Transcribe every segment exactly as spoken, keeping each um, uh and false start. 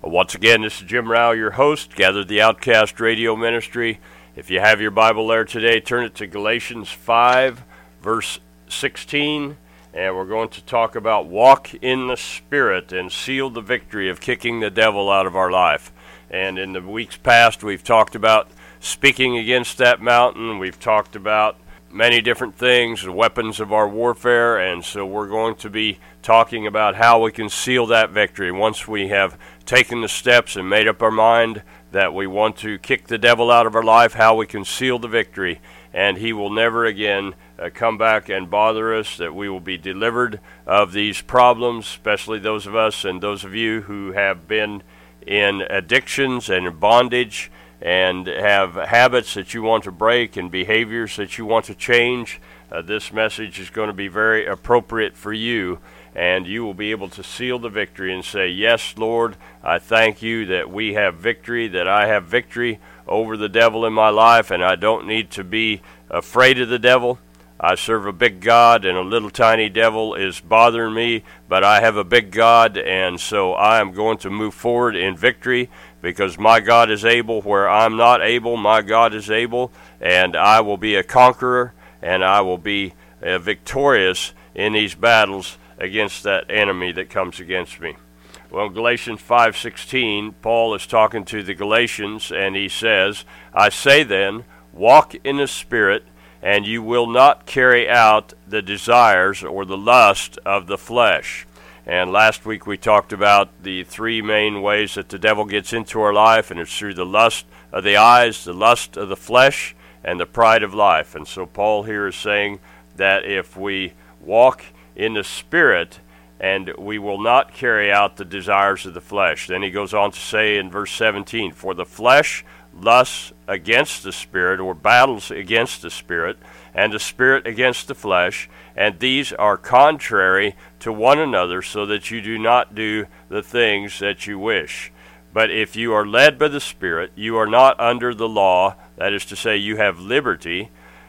Once again, this is Jim Rao, your host, Gather the Outcast Radio Ministry. If you have your Bible there today, turn it to Galatians five, verse sixteen, and we're going to talk about walk in the Spirit and seal the victory of kicking the devil out of our life. And in the weeks past, we've talked about speaking against that mountain. We've talked about many different things, the weapons of our warfare, and so we're going to be talking about how we can seal that victory once we have taken the steps and made up our mind that we want to kick the devil out of our life, how we can seal the victory, and he will never again uh, come back and bother us, that we will be delivered of these problems, especially those of us and those of you who have been in addictions and in bondage and have habits that you want to break and behaviors that you want to change. Uh, this message is going to be very appropriate for you, and you will be able to seal the victory and say, yes, Lord, I thank you that we have victory, that I have victory over the devil in my life, and I don't need to be afraid of the devil. I serve a big God, and a little tiny devil is bothering me, but I have a big God, and so I am going to move forward in victory, because my God is able where I'm not able. My God is able, and I will be a conqueror, and I will be uh, victorious in these battles against that enemy that comes against me. Well, Galatians five sixteen, Paul is talking to the Galatians, and he says, I say then, walk in the Spirit, and you will not carry out the desires or the lust of the flesh. And last week we talked about the three main ways that the devil gets into our life, and it's through the lust of the eyes, the lust of the flesh, and the pride of life. And so Paul here is saying that if we walk in the Spirit, and we will not carry out the desires of the flesh. Then he goes on to say in verse seventeen, for the flesh lusts against the Spirit, or battles against the Spirit, and the Spirit against the flesh, and these are contrary to one another, so that you do not do the things that you wish. But if you are led by the Spirit, you are not under the law, that is to say, you have liberty,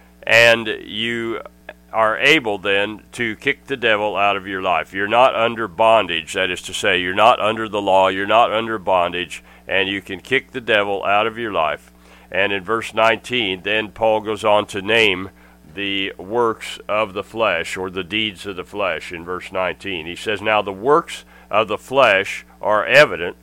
and you are able then to kick the devil out of your life. You're not under bondage, that is to say, you're not under the law, you're not under bondage, and you can kick the devil out of your life. And in verse nineteen, then Paul goes on to name the works of the flesh, or the deeds of the flesh, in verse nineteen. He says, now the works of the flesh are evident,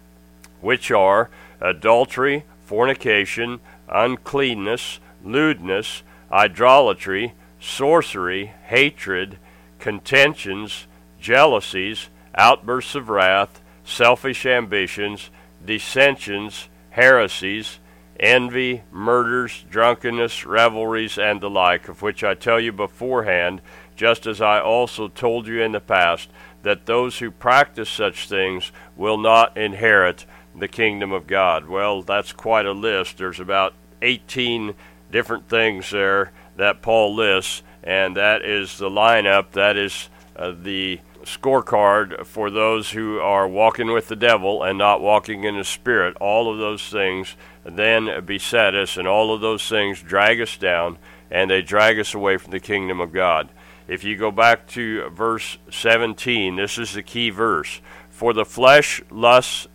which are adultery, fornication, uncleanness, lewdness, idolatry, sorcery, hatred, contentions, jealousies, outbursts of wrath, selfish ambitions, dissensions, heresies, envy, murders, drunkenness, revelries, and the like, of which I tell you beforehand, just as I also told you in the past, that those who practice such things will not inherit the kingdom of God. Well, that's quite a list. There's about eighteen different things there that Paul lists, and that is the lineup, that is uh, the scorecard for those who are walking with the devil and not walking in the Spirit. All of those things then beset us, and all of those things drag us down, and they drag us away from the kingdom of God. If you go back to verse seventeen, this is the key verse. For the flesh lusts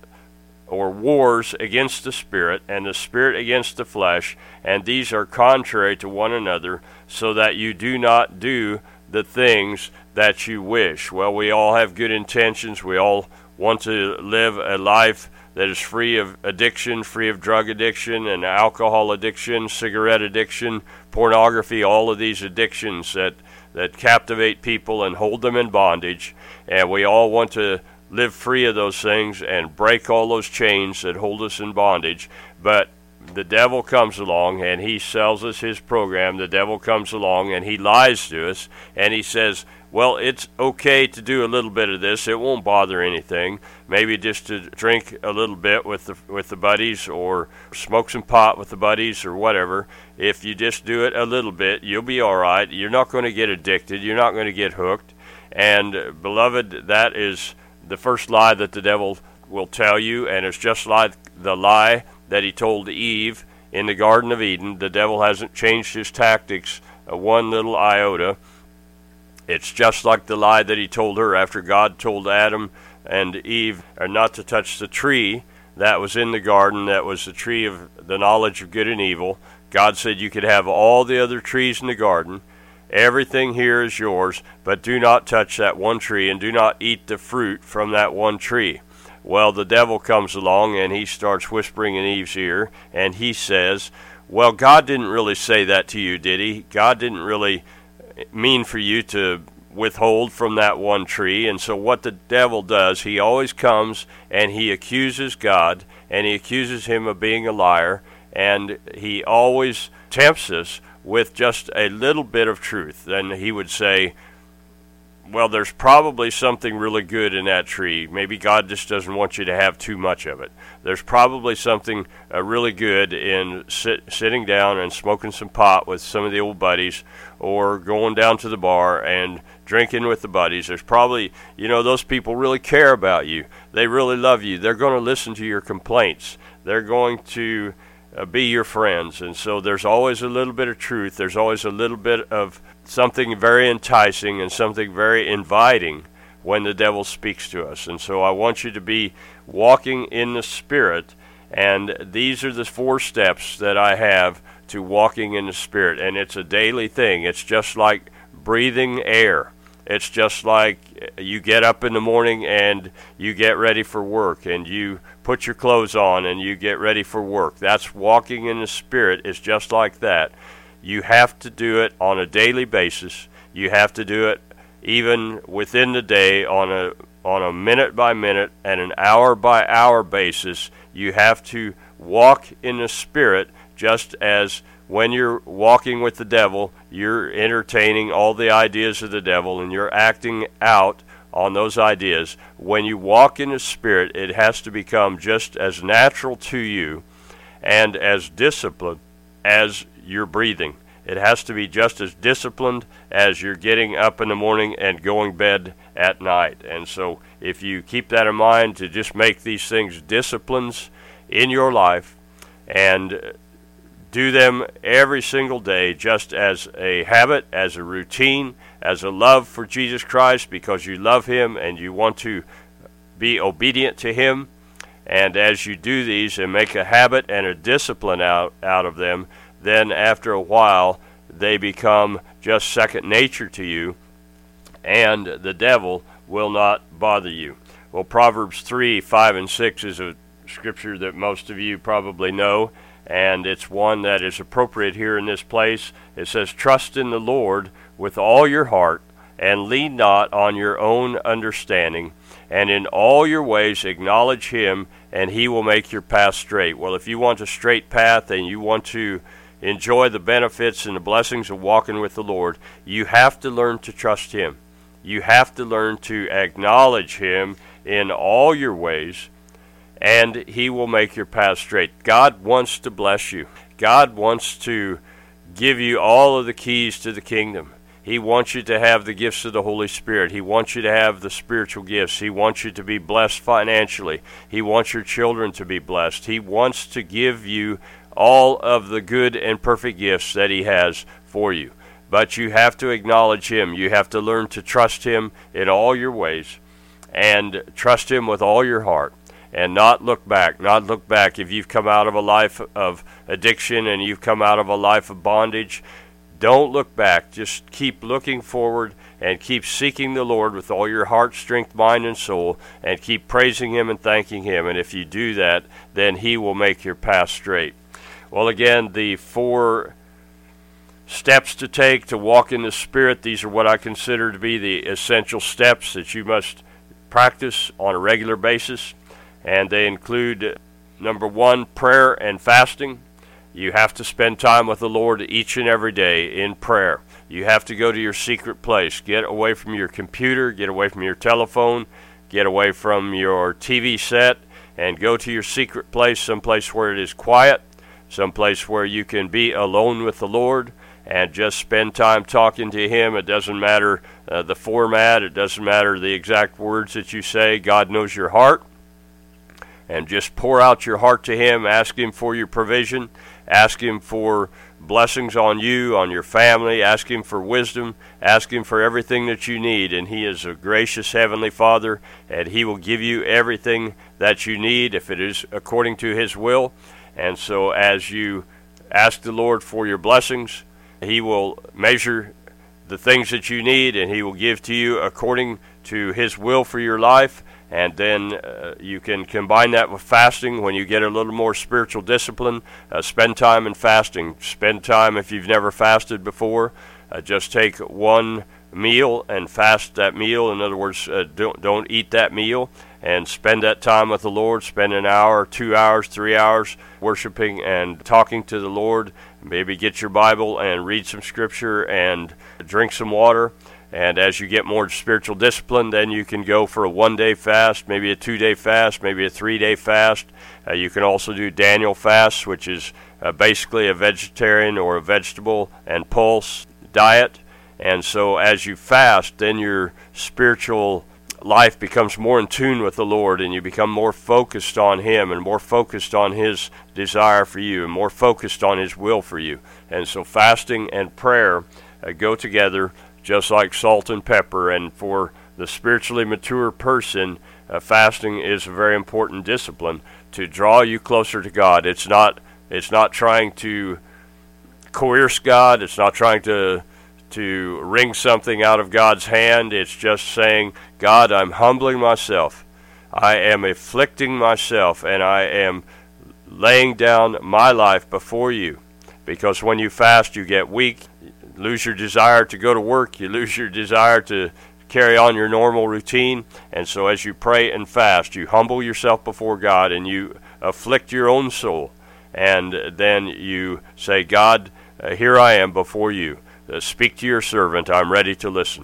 or wars against the Spirit, and the Spirit against the flesh, and these are contrary to one another, so that you do not do the things that you wish. Well, we all have good intentions. We all want to live a life that is free of addiction, free of drug addiction and alcohol addiction, cigarette addiction, pornography, all of these addictions that, that captivate people and hold them in bondage. And we all want to live free of those things and break all those chains that hold us in bondage. But the devil comes along and he sells us his program. The devil comes along and he lies to us, and he says, well, it's okay to do a little bit of this. It won't bother anything. Maybe just to drink a little bit with the with the buddies, or smoke some pot with the buddies, or whatever. If you just do it a little bit, you'll be all right. You're not going to get addicted. You're not going to get hooked. And, beloved, that is the first lie that the devil will tell you, and it's just like the lie that he told Eve in the Garden of Eden. The devil hasn't changed his tactics uh, one little iota. It's just like the lie that he told her after God told Adam and Eve are not to touch the tree that was in the garden, that was the tree of the knowledge of good and evil. God said you could have all the other trees in the garden. Everything here is yours, but do not touch that one tree and do not eat the fruit from that one tree. Well, the devil comes along and he starts whispering in Eve's ear, and he says, well, God didn't really say that to you, did he? God didn't really mean for you to withhold from that one tree. And so what the devil does, he always comes and he accuses God, and he accuses him of being a liar, and he always tempts us with just a little bit of truth. Then he would say, well, there's probably something really good in that tree. Maybe God just doesn't want you to have too much of it. There's probably something uh, really good in sit, sitting down and smoking some pot with some of the old buddies, or going down to the bar and drinking with the buddies. There's probably, you know, those people really care about you. They really love you. They're going to listen to your complaints. They're going to uh, be your friends. And so there's always a little bit of truth. There's always a little bit of something very enticing and something very inviting when the devil speaks to us. And so I want you to be walking in the Spirit, and these are the four steps that I have to walking in the Spirit, and it's a daily thing. It's just like breathing air. It's just like you get up in the morning and you get ready for work, and you put your clothes on and you get ready for work. That's walking in the Spirit. Is just like that. You have to do it on a daily basis. You have to do it even within the day on a on a minute by minute and an hour by hour basis. You have to walk in the Spirit, just as when you're walking with the devil, you're entertaining all the ideas of the devil and you're acting out on those ideas. When you walk in the Spirit, it has to become just as natural to you and as disciplined as you're breathing. It has to be just as disciplined as you're getting up in the morning and going bed at night. And so if you keep that in mind, to just make these things disciplines in your life and do them every single day, just as a habit, as a routine, as a love for Jesus Christ, because you love him and you want to be obedient to him. And as you do these and make a habit and a discipline out, out of them, then after a while they become just second nature to you, and the devil will not bother you. Well, Proverbs three, five, and six is a scripture that most of you probably know, and it's one that is appropriate here in this place. It says, trust in the Lord with all your heart, and lean not on your own understanding, and in all your ways acknowledge him, and he will make your path straight. Well, if you want a straight path and you want to enjoy the benefits and the blessings of walking with the Lord, you have to learn to trust him. You have to learn to acknowledge him in all your ways, and he will make your path straight. God wants to bless you. God wants to give you all of the keys to the kingdom. He wants you to have the gifts of the Holy Spirit. He wants you to have the spiritual gifts. He wants you to be blessed financially. He wants your children to be blessed. He wants to give you all of the good and perfect gifts that he has for you. But you have to acknowledge him. You have to learn to trust him in all your ways, and trust him with all your heart, and not look back. Not look back. If you've come out of a life of addiction and you've come out of a life of bondage, don't look back. Just keep looking forward and keep seeking the Lord with all your heart, strength, mind, and soul, and keep praising him and thanking him. And if you do that, then he will make your path straight. Well, again, the four steps to take to walk in the Spirit, these are what I consider to be the essential steps that you must practice on a regular basis. And they include, number one, prayer and fasting. You have to spend time with the Lord each and every day in prayer. You have to go to your secret place. Get away from your computer, get away from your telephone, get away from your T V set, and go to your secret place, someplace where it is quiet, someplace where you can be alone with the Lord and just spend time talking to him. It doesn't matter uh, the format. It doesn't matter the exact words that you say. God knows your heart. And just pour out your heart to him. Ask him for your provision. Ask him for blessings on you, on your family. Ask Him for wisdom. Ask Him for everything that you need. And He is a gracious Heavenly Father, and He will give you everything that you need if it is according to His will. And so as you ask the Lord for your blessings, He will measure the things that you need, and He will give to you according to His will for your life. And then uh, you can combine that with fasting when you get a little more spiritual discipline. Uh, spend time in fasting. Spend time if you've never fasted before. Uh, just take one meal and fast that meal. In other words, uh, don't, don't eat that meal, and spend that time with the Lord. Spend an hour, two hours, three hours worshiping and talking to the Lord. Maybe get your Bible and read some scripture and drink some water. And as you get more spiritual discipline, then you can go for a one-day fast, maybe a two-day fast, maybe a three-day fast. Uh, you can also do Daniel fasts, which is uh, basically a vegetarian or a vegetable and pulse diet. And so as you fast, then your spiritual life becomes more in tune with the Lord, and you become more focused on Him and more focused on His desire for you and more focused on His will for you. And so fasting and prayer uh, go together just like salt and pepper. And for the spiritually mature person, uh, fasting is a very important discipline to draw you closer to God. It's not it's not trying to coerce God. It's not trying to to wring something out of God's hand. It's just saying, God, I'm humbling myself. I am afflicting myself, and I am laying down my life before you. Because when you fast, you get weak, you lose your desire to go to work, you lose your desire to carry on your normal routine. And so as you pray and fast, you humble yourself before God, and you afflict your own soul. And then you say, God, uh, here I am before you. Uh, speak to your servant. I'm ready to listen.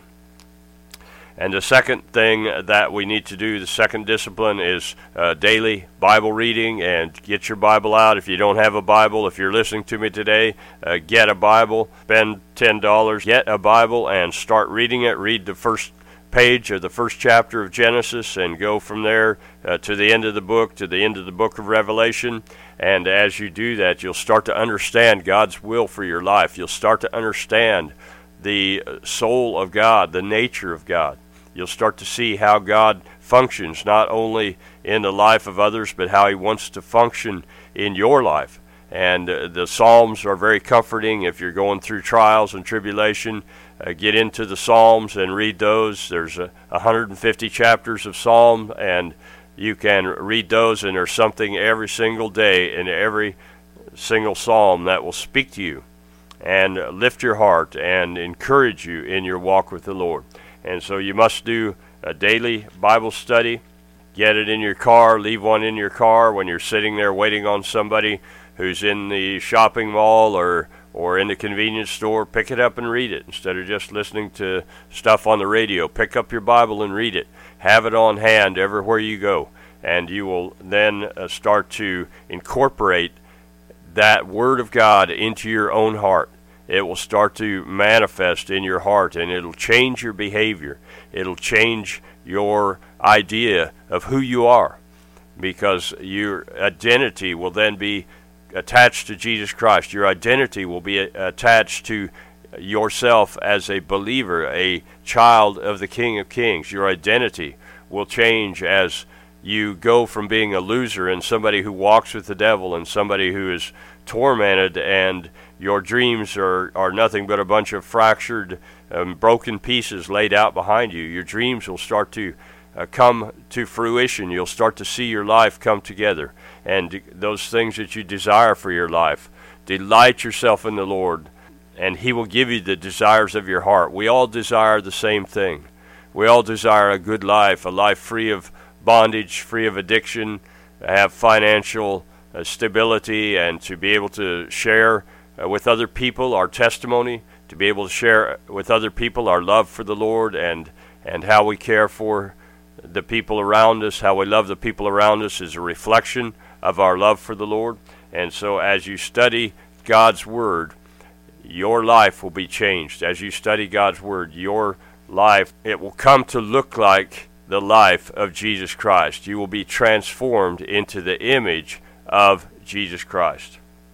And the second thing that we need to do, the second discipline, is uh, daily Bible reading. And get your Bible out. If you don't have a Bible, if you're listening to me today, uh, get a Bible. Spend ten dollars, get a Bible, and start reading it. Read the first page of the first chapter of Genesis and go from there uh, to the end of the book, to the end of the book of Revelation. And as you do that, you'll start to understand God's will for your life. You'll start to understand the soul of God, the nature of God. You'll start to see how God functions, not only in the life of others, but how He wants to function in your life. And uh, the Psalms are very comforting. If you're going through trials and tribulation, uh, get into the Psalms and read those. There's uh, one hundred fifty chapters of Psalm, and you can read those, and there's something every single day in every single Psalm that will speak to you and lift your heart and encourage you in your walk with the Lord. And so you must do a daily Bible study. Get it in your car. Leave one in your car when you're sitting there waiting on somebody who's in the shopping mall or, or in the convenience store. Pick it up and read it instead of just listening to stuff on the radio. Pick up your Bible and read it. Have it on hand everywhere you go. And you will then uh, start to incorporate that Word of God into your own heart. It will start to manifest in your heart, and it'll change your behavior. It'll change your idea of who you are, because your identity will then be attached to Jesus Christ. Your identity will be attached to yourself as a believer, a child of the King of Kings. Your identity will change as you go from being a loser and somebody who walks with the devil and somebody who is tormented, and your dreams are, are nothing but a bunch of fractured, um, broken pieces laid out behind you. Your dreams will start to uh, come to fruition. You'll start to see your life come together, and those things that you desire for your life. Delight yourself in the Lord, and He will give you the desires of your heart. We all desire the same thing. We all desire a good life, a life free of bondage, free of addiction, have financial uh, stability, and to be able to share uh, with other people our testimony, to be able to share with other people our love for the Lord, and, and how we care for the people around us, how we love the people around us is a reflection of our love for the Lord. And so as you study God's Word, your life will be changed. As you study God's Word, your life, it will come to look like the life of Jesus Christ. You will be transformed into the image of Jesus Christ.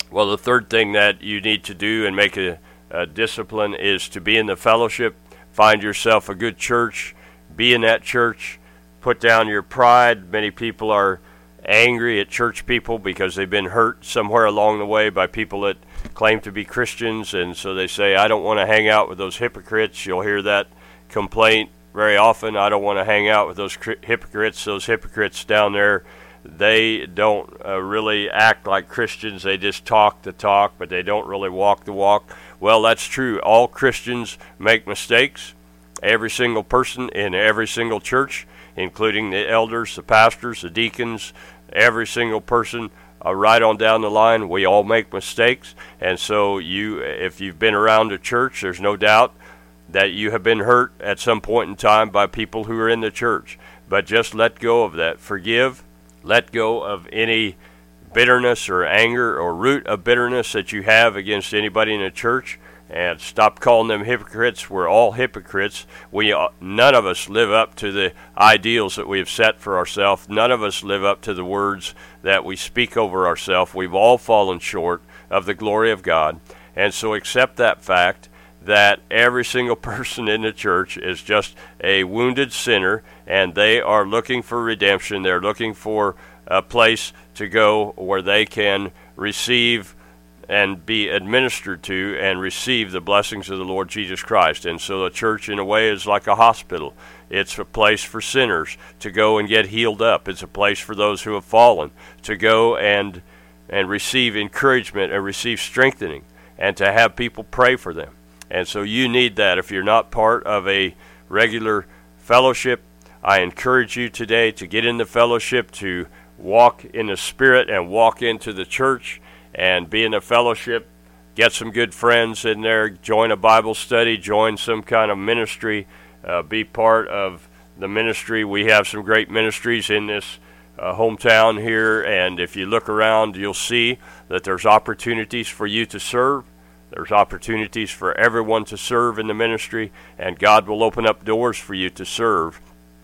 Well, the third thing that you need to do and make a, a discipline is to be in the fellowship. Find yourself a good church. Be in that church. Put down your pride. Many people are angry at church people because they've been hurt somewhere along the way by people that claim to be Christians, and so they say, I don't want to hang out with those hypocrites. You'll hear that complaint very often. I don't want to hang out with those hypocrites. Those hypocrites down there, they don't uh, really act like Christians. They just talk the talk, but they don't really walk the walk. Well, that's true. All Christians make mistakes. Every single person in every single church, including the elders, the pastors, the deacons, every single person uh, right on down the line, we all make mistakes. And so you, if you've been around a church, there's no doubt that you have been hurt at some point in time by people who are in the church. But just let go of that. Forgive. Let go of any bitterness or anger or root of bitterness that you have against anybody in the church, and stop calling them hypocrites. We're all hypocrites. We uh, none of us live up to the ideals that we have set for ourselves. None of us live up to the words that we speak over ourselves. We've all fallen short of the glory of God. And so accept that fact that every single person in the church is just a wounded sinner, and they are looking for redemption. They're looking for a place to go where they can receive and be administered to and receive the blessings of the Lord Jesus Christ. And so the church, in a way, is like a hospital. It's a place for sinners to go and get healed up. It's a place for those who have fallen to go and and receive encouragement and receive strengthening, and to have people pray for them. And so you need that. If you're not part of a regular fellowship, I encourage you today to get in the fellowship, to walk in the Spirit and walk into the church and be in a fellowship. Get some good friends in there. Join a Bible study. Join some kind of ministry. Uh, be part of the ministry. We have some great ministries in this uh, hometown here, and if you look around, you'll see that there's opportunities for you to serve. There's opportunities for everyone to serve in the ministry, and God will open up doors for you to serve.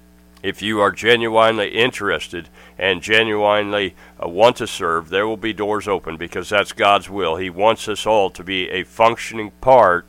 If you are genuinely interested and genuinely uh, want to serve, there will be doors open, because that's God's will. He wants us all to be a functioning part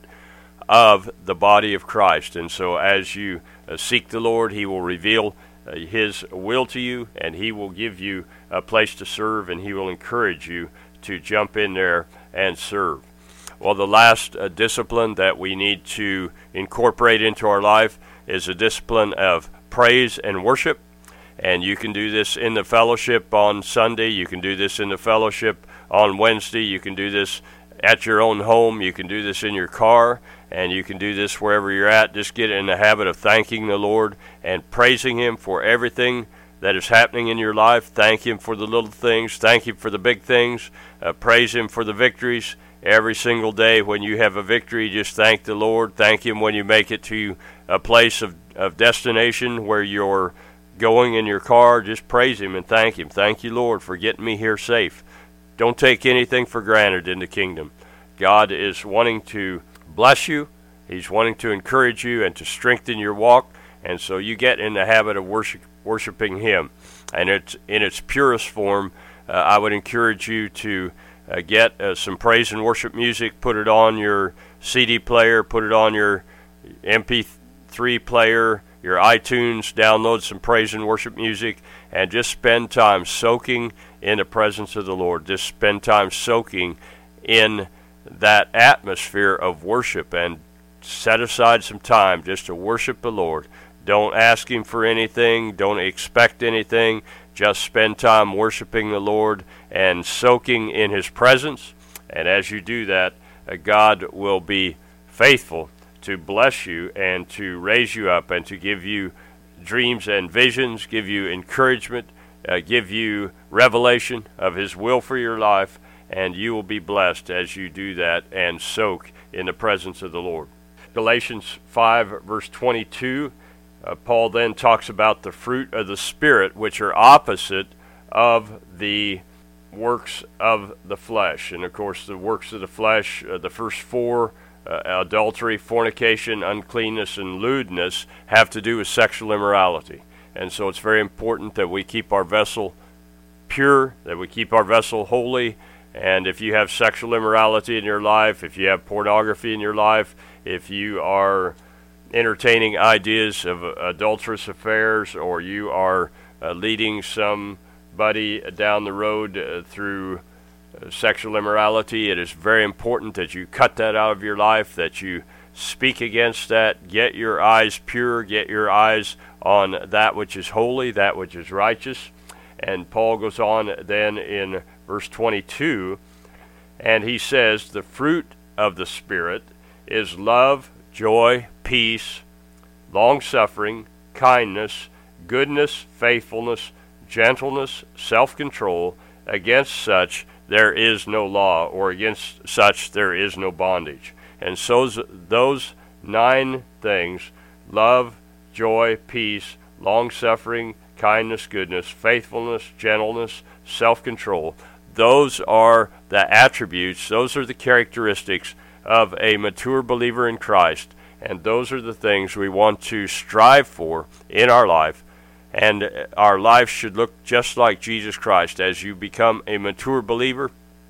of the body of Christ. And so as you uh, seek the Lord, He will reveal uh, His will to you, and He will give you a place to serve, and He will encourage you to jump in there and serve. Well, the last uh, discipline that we need to incorporate into our life is a discipline of praise and worship. And you can do this in the fellowship on Sunday. You can do this in the fellowship on Wednesday. You can do this at your own home. You can do this in your car. And you can do this wherever you're at. Just get in the habit of thanking the Lord and praising Him for everything that is happening in your life. Thank Him for the little things. Thank Him for the big things. Uh, praise Him for the victories. Every single day when you have a victory, just thank the Lord. Thank Him when you make it to a place of, of destination where you're going in your car. Just praise Him and thank Him. Thank you, Lord, for getting me here safe. Don't take anything for granted in the kingdom. God is wanting to bless you. He's wanting to encourage you and to strengthen your walk. And so you get in the habit of worship, worshiping Him. And it's in its purest form. Uh, I would encourage you to Uh, get uh, some praise and worship music, put it on your C D player, put it on your M P three player, your iTunes, download some praise and worship music, and just spend time soaking in the presence of the Lord. Just spend time soaking in that atmosphere of worship, and set aside some time just to worship the Lord. Don't ask Him for anything. Don't expect anything. Just spend time worshiping the Lord and soaking in His presence. And as you do that, uh, God will be faithful to bless you and to raise you up and to give you dreams and visions, give you encouragement, uh, give you revelation of His will for your life, and you will be blessed as you do that and soak in the presence of the Lord. Galatians five, verse twenty-two. Uh, Paul then talks about the fruit of the Spirit, which are opposite of the works of the flesh. And of course, the works of the flesh, uh, the first four, uh, adultery, fornication, uncleanness, and lewdness, have to do with sexual immorality. And so it's very important that we keep our vessel pure, that we keep our vessel holy, And if you have sexual immorality in your life, if you have pornography in your life, if you are entertaining ideas of adulterous affairs, or you are uh, leading somebody down the road uh, through uh, sexual immorality, it is very important that you cut that out of your life, that you speak against that. Get your eyes pure, get your eyes on that which is holy, that which is righteous. And Paul goes on then in verse twenty-two, and he says, the fruit of the Spirit is love, joy, peace, long-suffering, kindness, goodness, faithfulness, gentleness, self-control. Against such there is no law, or against such there is no bondage. And so those nine things, love, joy, peace, long-suffering, kindness, goodness, faithfulness, gentleness, self-control, those are the attributes, those are the characteristics of a mature believer in Christ. And those are the things we want to strive for in our life. And our life should look just like Jesus Christ. As you become a mature believer,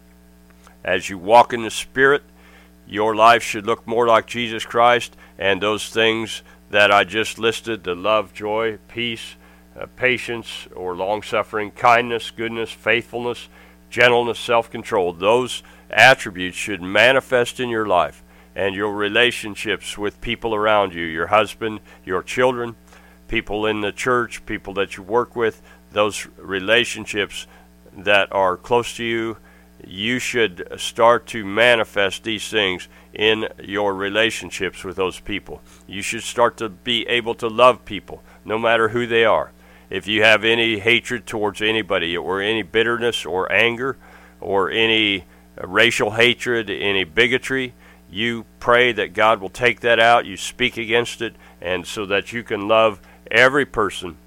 as you walk in the Spirit, your life should look more like Jesus Christ. And those things that I just listed, the love, joy, peace, uh, patience or long-suffering, kindness, goodness, faithfulness, gentleness, self-control, those attributes should manifest in your life and your relationships with people around you, your husband, your children, people in the church, people that you work with, those relationships that are close to you. You should start to manifest these things in your relationships with those people. You should start to be able to love people, no matter who they are. If you have any hatred towards anybody, or any bitterness or anger, or any racial hatred, any bigotry, you pray that God will take that out. You speak against it, and so that you can love every person,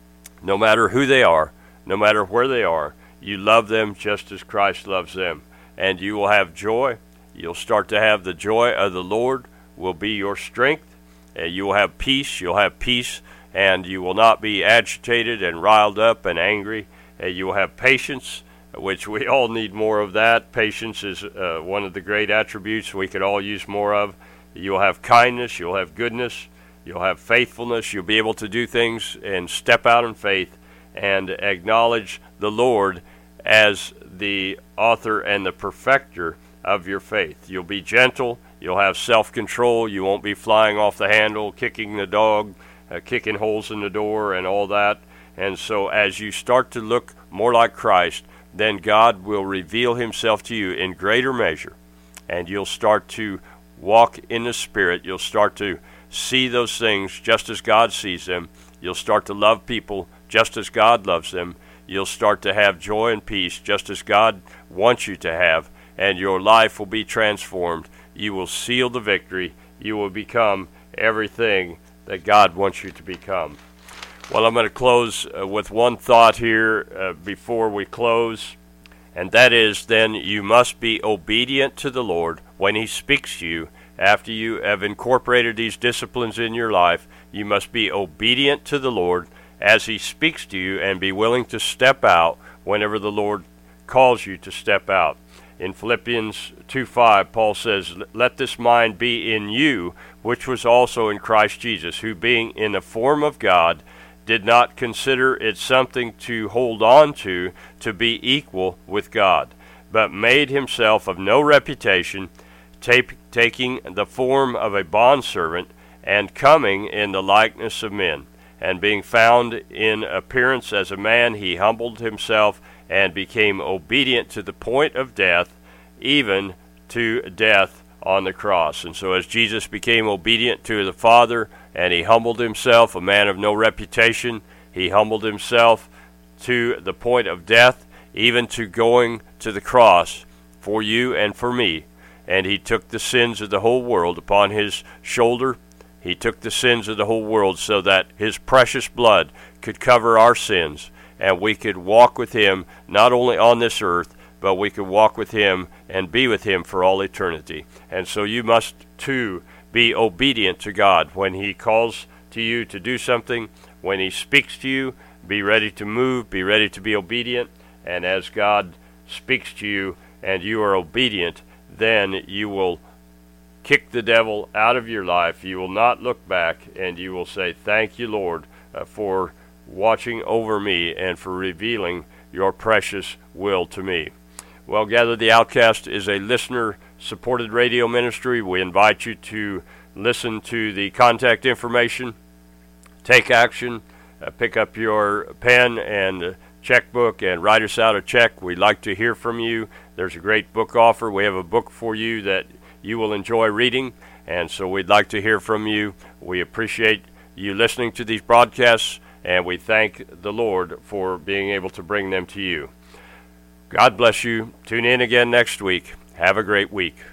no matter who they are, no matter where they are. You love them just as Christ loves them. And you will have joy. You'll start to have the joy of the Lord will be your strength. And you will have peace. You'll have peace, and you will not be agitated and riled up and angry. And you will have patience, which we all need more of that. Patience is uh, one of the great attributes we could all use more of. You'll have kindness. You'll have goodness. You'll have faithfulness. You'll be able to do things and step out in faith and acknowledge the Lord as the author and the perfecter of your faith. You'll be gentle. You'll have self-control. You won't be flying off the handle, kicking the dog, uh, kicking holes in the door, and all that. And so as you start to look more like Christ, then God will reveal himself to you in greater measure. And you'll start to walk in the Spirit. You'll start to see those things just as God sees them. You'll start to love people just as God loves them. You'll start to have joy and peace just as God wants you to have, and your life will be transformed. You will seal the victory. You will become everything that God wants you to become. Well, I'm going to close uh, with one thought here uh, before we close, and that is then you must be obedient to the Lord when he speaks to you. After you have incorporated these disciplines in your life, you must be obedient to the Lord as he speaks to you, and be willing to step out whenever the Lord calls you to step out. In Philippians two five, Paul says, "Let this mind be in you, which was also in Christ Jesus, who being in the form of God, did not consider it something to hold on to, to be equal with God, but made himself of no reputation, take, taking the form of a bondservant, and coming in the likeness of men. And being found in appearance as a man, he humbled himself and became obedient to the point of death, even to death on the cross." And so as Jesus became obedient to the Father, and he humbled himself, a man of no reputation, he humbled himself to the point of death, even to going to the cross for you and for me. And he took the sins of the whole world upon his shoulder. He took the sins of the whole world so that his precious blood could cover our sins, and we could walk with him not only on this earth, but we could walk with him and be with him for all eternity. And so you must, too, be obedient to God. When he calls to you to do something, when he speaks to you, be ready to move, be ready to be obedient. And as God speaks to you and you are obedient, then you will kick the devil out of your life. You will not look back, and you will say, thank you, Lord, uh, for watching over me and for revealing your precious will to me. Well, Gather the Outcast is a listener-supported radio ministry. We invite you to listen to the contact information, take action, uh, pick up your pen and uh, checkbook and write us out a check. We'd like to hear from you. There's a great book offer. We have a book for you that you will enjoy reading, and so we'd like to hear from you. We appreciate you listening to these broadcasts, and we thank the Lord for being able to bring them to you. God bless you. Tune in again next week. Have a great week.